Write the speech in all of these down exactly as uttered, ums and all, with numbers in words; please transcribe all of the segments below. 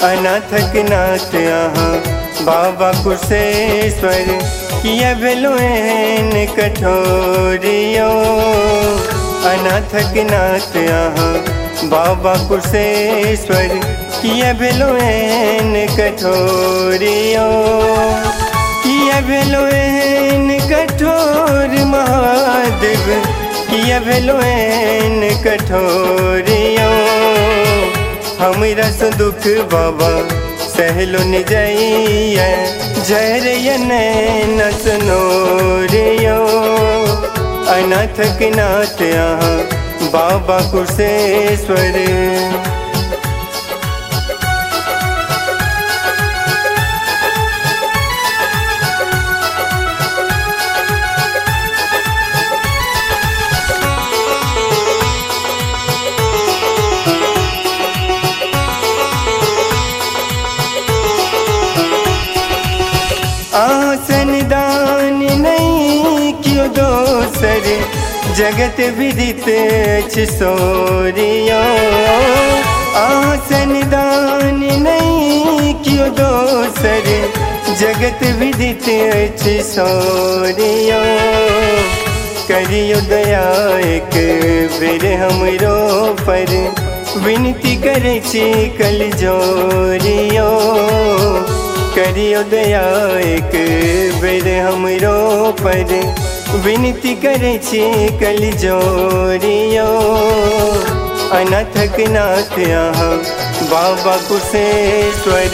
अनाथक नाथ यहाँ बाबा कुशेश्वर किया भेलुएन कठोरियो। अनाथक नाथ यहाँ बाबा कुशेश्वर किया भेलुएन कठोरियो। किया भेलुएन कठोर महादेव किया भेलुएन कठोरियो। हमरा से दुख बाबा सहलो न जाइए जहर न सुनोरियो। अनाथक नाथ यहाँ बाबा कुशेश्वर। आसन दान नहीं क्यों दोसर जगत विदित सोरियो। आसन दान नहीं क्यों दोसर जगत विदित सोरियो। करियो दया एक बेर हमरो पर विनती करे छी कल जोरियो। करियो दया एक बेर हमरो पर विनती करे छी कल जोरियो। अनाथक नाथ यहाँ बाबा कुशेश्वर।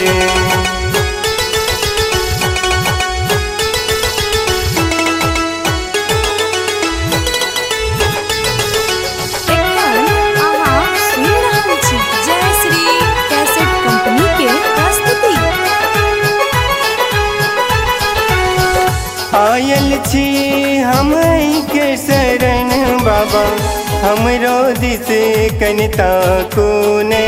आयल छी हम के शरण बाबा हमरो दिस कनिता कोने।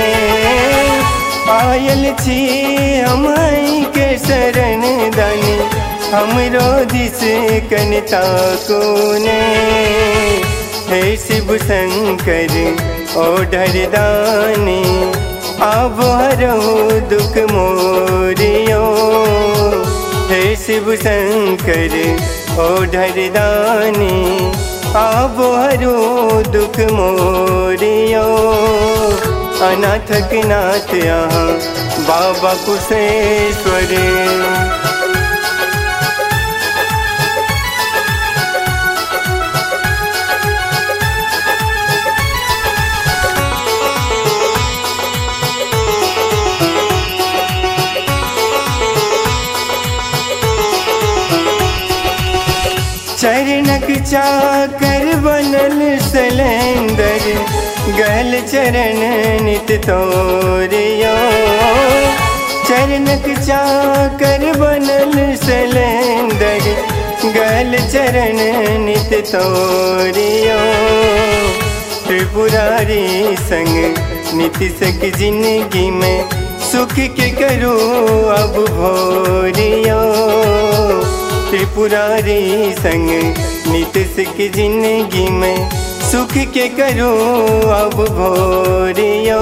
आयल छी हम के शरण दानी हमरो दिस कनिता कोने। हे शिव शंकर ओढ़र दानी अब हरो दुख मोरियो। हे शिव शंकर ओढ़र दानी अब हरो दुख मोरियो। अनाथक नाथ यहाँ बाबा कुशेश्वर। चरणक चाकर बनल सलेंदर गहल चरण नित तोरियो। चरणक चाकर बनल सलेंदर गहल चरण नित तोरियो। त्रिपुरारी संग नीतीश की जिंदगी में सुख के करो अब भोरियो। त्रिपुरारी संग नीतीश की जिंदगी में सुख के करो अब भोरियो।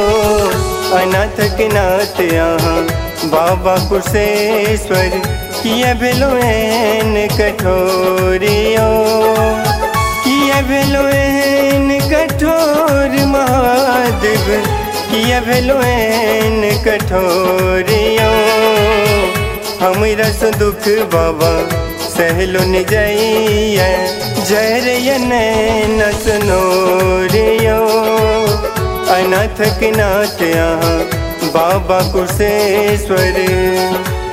अनाथक नाथ यहाँ बाबा कुशेश्वर किया भेलुएन कठोरियो। किया भेलुएन कठोर महादेव किया भेलुएन कठोरियो। हमरा से दुख बाबा सहलो न जाइए जहर न सुनोरियो। अनाथक नाथ यहाँ बाबा कुशेश्वर।